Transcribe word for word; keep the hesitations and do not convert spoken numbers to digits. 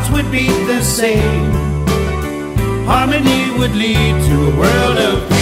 hearts would beat the same. Harmony would lead to a world of